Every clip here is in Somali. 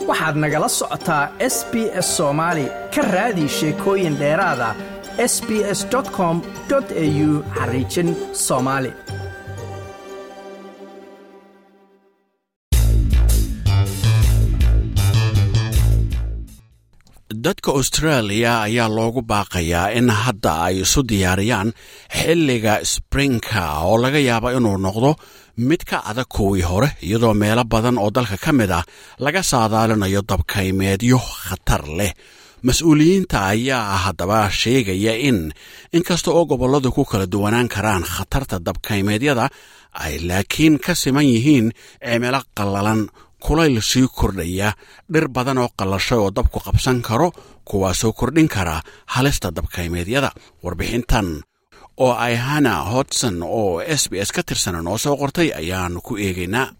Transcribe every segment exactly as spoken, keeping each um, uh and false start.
waxaad nagala socotaa S B S Soomaali ka raadi sheekooyin dheeraada s b s dot com dot a u xariijin Soomaali. dadka Australia ayaa loogu baaqayaa in hadda ay isu diyaariyaan xilliga springka oo laga yaabo inuu noqdo mid ka adag kuwii hore iyadoo meelo badan oo dalka ka mid ah laga saadaalinayo dabkaymeedyo khatar leh. mas-uuliyiinta ayaa haddaba sheegaya in inkasta oo gobolladu ku kala duwanaan karaan khatarta dabkaymeedyada ay laakiin ka siman yihiin cimilo qallalan, kulayl sii kordhaya, dhir badan oo qallashay oo dabku qabsan karo kuwaasoo kordhin kara halista dabkaymeedyada. warbixintan oo ay Hannah Hodson oo S B S ka tirsan noo soo qortay ayaan ku eegaynaa.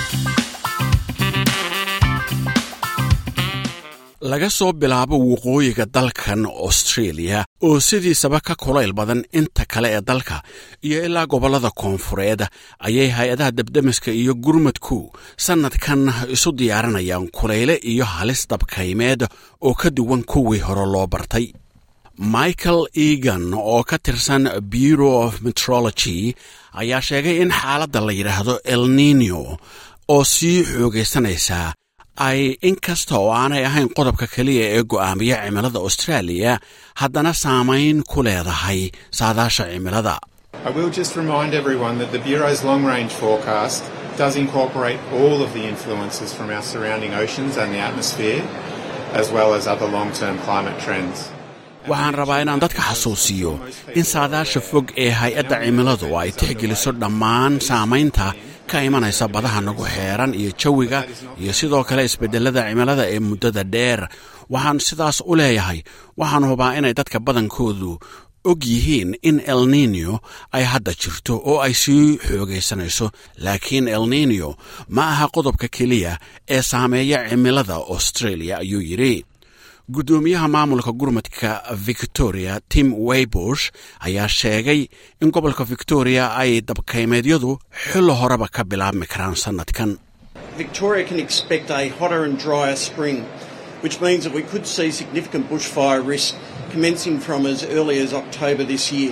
laga soo bilaabo waqooyiga dalkan Australia oo sidiisaba ka kulayl badan inta kale ee dalka iyo ilaa gobollada koonfureed ayay hay-adaha dabdamiska iyo gurmadku sanadkan isu diyaarinayaan kulayle iyo halis dabkaymeed oo ka duwan kuwii hore loo bartay. Michael Egan oo ka tirsan Bureau of Meteorology ayaa sheegay in xaaladda la yidhaahdo El Niño oo sii xoogaysanaysa ay inkasta oo aanay ahayn qodobka kaliya ee go'aamiya cimilada Australia haddana saamayn ku leedahay saadaasha cimilada. I will just remind everyone that the Bureau's long-range forecast does incorporate all of the influences from our surrounding oceans and the atmosphere, as well as other long-term climate trends. waxaan rabaa inaan dadka xasuusiyo in saadaasha fog ee hay-adda cimiladu ay tixgeliso dhammaan saamaynta ka imanaysa badaha nagu xeeran iyo jawiga iyo sidoo kale isbedelada cimilada ee muddada dheer. waxaan sidaas u leeyahay waxaan hubaa inay dadka badankoodu og yihiin in El Niño ay hadda jirto oo ay sii xoogaysanayso, laakiin El Niño ma aha qodobka keliya ee saameeya cimilada Australia, ayuu yidhi. gudoomiyaha maamulka gurmadka Victoria Tim Waybush ayaa sheegay in gobolka Victoria ay dabkaymeedyadu xilli horeba ka bilaabmi karaan sanadkan. Victoria can expect a hotter and drier spring, which means that we could see significant bushfire risk commencing from as early as October this year.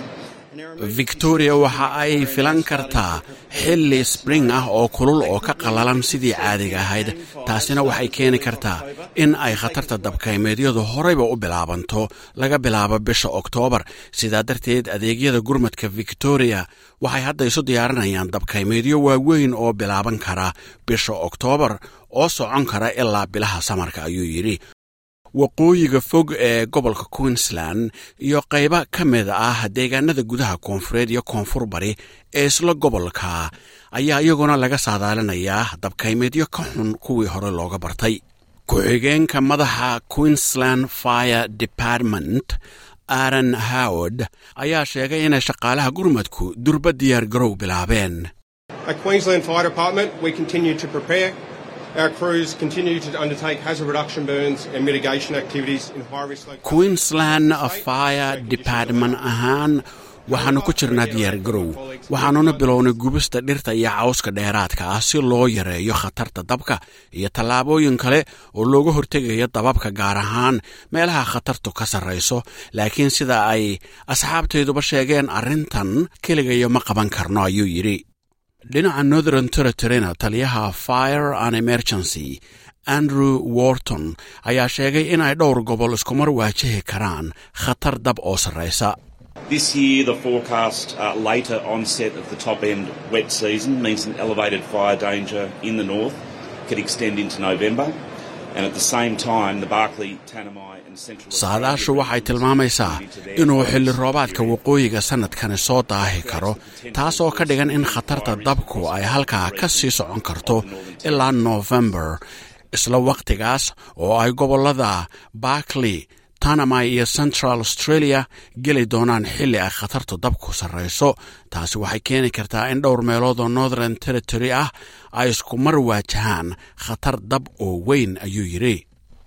Victoria waxa ay filan kartaa xilli spring ah oo kulul oo ka qallalan sidii caadiga ahayd. taasina waxay keeni kartaa in ay khatarta dabkaymeedyadu horeyba u bilaabanto laga bilaabo bisha Oktoobar. sidaa darteed adeegyada gurmadka Victoria waxay hadda isu diyaarinayaan dabkaymeedyo waaweyn oo bilaaban kara bisha Oktoobar oo socon kara ilaa bilaha samarka, ayuu yidhi. waqooyiga fog ee gobolka Queensland iyo qaybo ka mid ah deegaanada gudaha koonfureed iyo koonfur bari ee isla gobolka ayaa iyaguna laga saadaalinayaa dabkaymeedyo ka xun kuwii hore looga bartay. ku-xigeenka madaxa Queensland Fire Department Aaron Howard ayaa sheegay inay shaqaalaha gurmadku durba diyaar garow bilaabeen. At Queensland Fire Department, we continue to prepare. Our crews continue to undertake hazard reduction burns and mitigation activities in high-risk locations. Queensland Fire Department ahaan waxaanu ku jirnaa diyaar garow. waxaanuna bilownay gubista dhirta iyo cawska dheeraadka ah si loo yareeyo khatarta dabka iyo tallaabooyin kale oo looga hortegayo dababka, gaar ahaan meelaha khatartu ka sarrayso. laakiin sida ay asxaabtayduba sheegeen, arrintan keligayo ma qaban karno, ayuu yidhi. dhinaca Northern Territory-na taliyaha Fire and Emergency Andrew Wharton ayaa sheegay in ay dhowr gobol iskumar waajahi karaan khatar dab oo sarraysa. This year, the forecast uh, later onset of the top-end wet season means an elevated fire danger in the north could extend into November, and at the same time, the Barkly, Tanami and Central... saadaashu waxay tilmaamaysaa inuu xilli roobaadka waqooyiga sanadkani soo daahi karo, taas oo ka dhigan in khatarta dabku ay halkaa ka sii socon karto ilaa November. isla waqtigaas oo ay gobollada Barkly, Tanami iyo Central Australia geli doonaan xilli ay khatartu dabku sarrayso. taasi waxay keeni kartaa in dhowr meelood oo Northern Territory ah ay isku mar waajahaan khatar dab oo weyn, ayuu yidhi.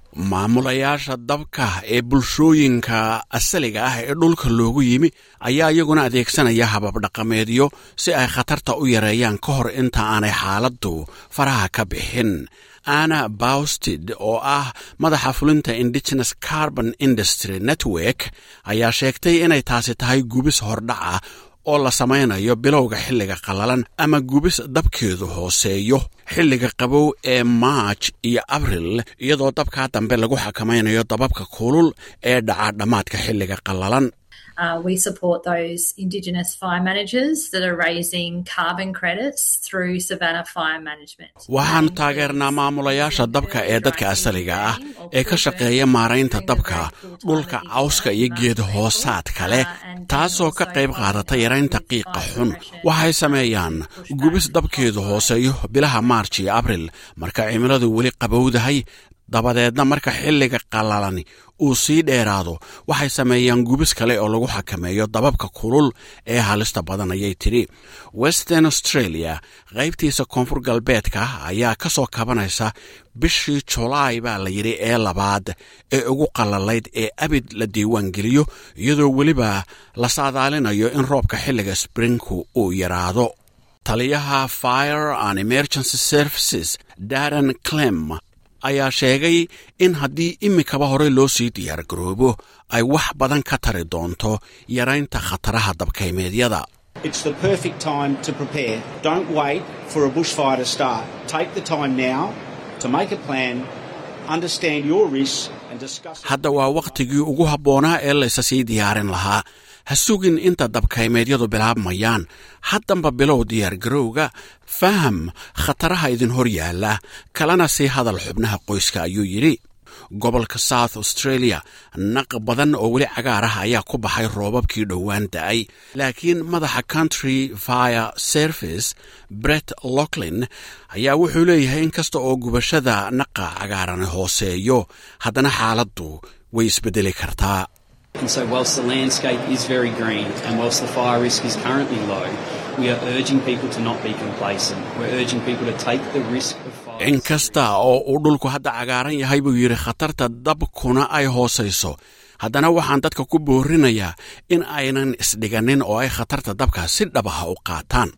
maamulayaasha dabka ee bulshooyinka asaliga ah ee dhulka loogu yimi ayaa iyaguna adeegsanaya habab dhaqameedyo si ay khatarta u yareeyaan ka hor inta aanay xaaladdu faraha ka bixin. Anna Baustid oo ah madaxa fulinta Indigenous Carbon Industry Network ayaa sheegtay inay taasi tahay gubis hordhaca oo la samaynayo bilowga xilliga qallalan ama gubis dabkeedu hooseeyo xilliga qabow ee March iyo April, iyadoo dabka dambe lagu xakamaynayo dababka kulul ee dhaca dhamaadka xilliga qallalan. Uh, we support those Indigenous fire managers that are raising carbon credits through Savannah Fire Management. Waxaan taageernaa maamulayaasha dabka ee dadka asaliga ah ee ka shaqeeya maaraynta dabka dhulka cawska iyo geed hoosaad kale, taasoo ka qayb qaadata yaraynta qiiqa xun. Waxay sameeyaan gubis dabkeedu hooseeyo bilaha March iyo April marka cimiladu weli qabowdahay. Dabadeedna marka xilliga qalalani uu sii dheeraado waxay sameeyaan gubis kale oo lagu xakameeyo dababka kulul ee halista badan, ayay tiri. Western Australia qaybtiisa koonfur galbeedka ayaa ka soo kabanaysa bishii July baa la yidhi ee labaad ee ugu qalalayd ee abid la diiwaan geliyo, iyadoo weliba la saadaalinayo in roobka xilliga springku uu yaraado. Taliyaha Fire and Emergency Services Darren Clem ayaa sheegay in haddii imikaba hore loo sii diyaar garoobo ay wax badan ka tari doonto yaraynta khataraha dabkaymeedyada. It's the perfect time to prepare. Don't wait for a bushfire to start. Take the time now to make a plan, understand your risks and discuss. Hadda waa waqtigii ugu habboonaa ee laysa sii diyaarin lahaa. Ha sugin inta dabkaymeedyadu bilaabmayaan. Haddanba bilow diyaargarowga, faham khataraha idin hor yaalla, kalena sii hadal xubnaha qoyska, ayuu yidhi. Gobolka South Australia naq badan oo weli cagaar ah ayaa ku baxay roobabkii dhowaan da'ay, laakiin madaxa Country Fire Service Brett Locklin ayaa wuxuu leeyahay in kasta oo gubashada naqa cagaaran hooseeyo, haddana xaaladdu way isbedeli kartaa. And so whilst the landscape is very green and whilst the fire risk is currently low, we are urging people to not be complacent. We're urging people to take the risk of fire. In kasta oo uu dhulku hadda cagaaran yahay buu yidhi khatarta dabkuna ay hoosayso, haddana waxaan dadka ku boorinayaa in aynan isdhiganin oo ay khatarta dabka si dhabaha u qaataan.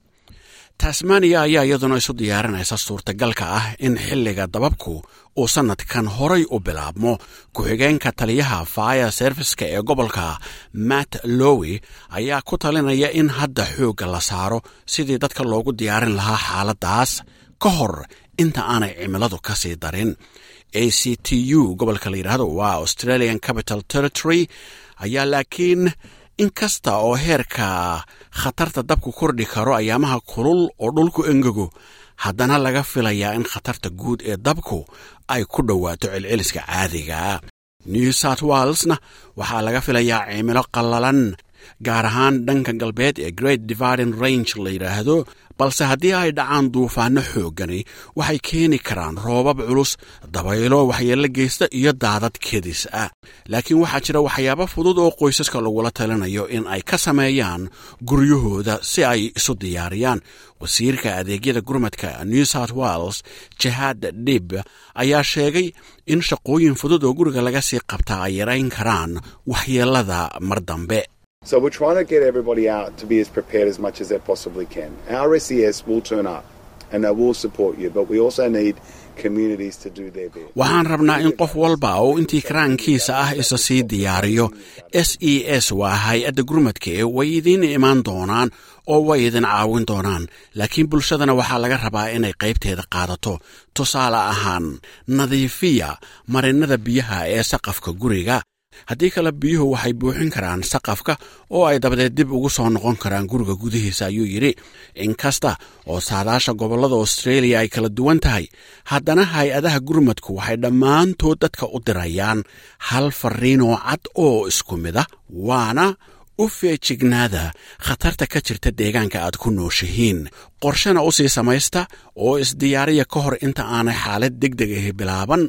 Tasmania ayaa iyaduna isu diyaarinaysa suurtagalka ah in xilliga dababku uu sanadkan horay u bilaabmo. Ku-xigeenka taliyaha Fire Service-ka ee gobolka Matt Lowy ayaa ku talinaya in hadda xoogga la saaro sidii dadka loogu diyaarin lahaa xaaladaas ka hor inta aanay cimiladu ka sii darin. A C T U gobolka la yidhaahdo waa Australian Capital Territory ayaa laakiin in kasta oo heerka khatarta dabku kordhi karo ayaamaha kulul oo dhulku engago, haddana laga filayaa in khatarta guud ee dabku ay ku dhowaato celceliska caadiga. New South Walesna waxaa laga filayaa cimilo qallalan, gaar ahaan dhanka galbeed ee Great Dividing Range la yidhaahdo, balse haddii ay dhacaan duufaano xoogani waxay keeni karaan roobab culus, dabaylo waxyeello geysta iyo daadad kedis ah. Laakiin waxaa jira waxyaabo fudud oo qoysaska lagula talinayo in ay ka sameeyaan guryahooda si ay isu diyaariyaan. Wasiirka adeegyada gurmadka New South Wales Jihad Dib ayaa sheegay in shaqooyin fudud oo guriga laga sii qabtaa ay yarayn karaan waxyeellada mar dambe. So we're trying to get everybody out to be as prepared as much as they possibly can. Our S E S will turn up and they will support you, but we also need communities to do their bit. Waxaan rabnaa in qof walba oo intii karaankiisa ah isa sii diyaariyo. S E S waa hay-adda gurmadka ee way idin imaan doonaan oo way idin caawin doonaan, laakiin bulshadana waxaa laga rabaa inay qaybteeda qaadato. Tusaale ahaan, nadiifiya marinada biyaha ee saqafka guriga. Haddii kale biyuhu waxay buuxin karaan saqafka oo ay dabadeed dib ugu soo noqon karaan guriga gudihiisa, ayuu yidhi. Inkasta oo saadaasha gobollada Australia ay kala duwan tahay, haddana hay-adaha gurmadku waxay dhammaantood dadka u dirayaan hal fariin oo cad oo isku mid ah, waana u feejignaada khatarta ka jirta deegaanka aad ku nooshihiin. Qorshana u sii samaysta oo isdiyaariya ka hor inta aanay xaalad degdeg ahi bilaaban.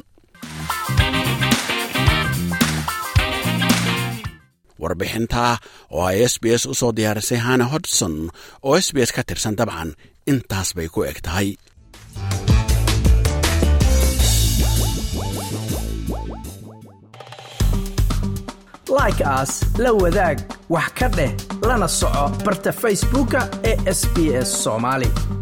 warbixinta oo ay S B S u soo diyaarisay Hannah Hodgson oo S B S ka tirsan dabcan intaas bay ku eg tahay. like as la wadaag wax ka dheh lana soco barta facebooka ee S B S Somali.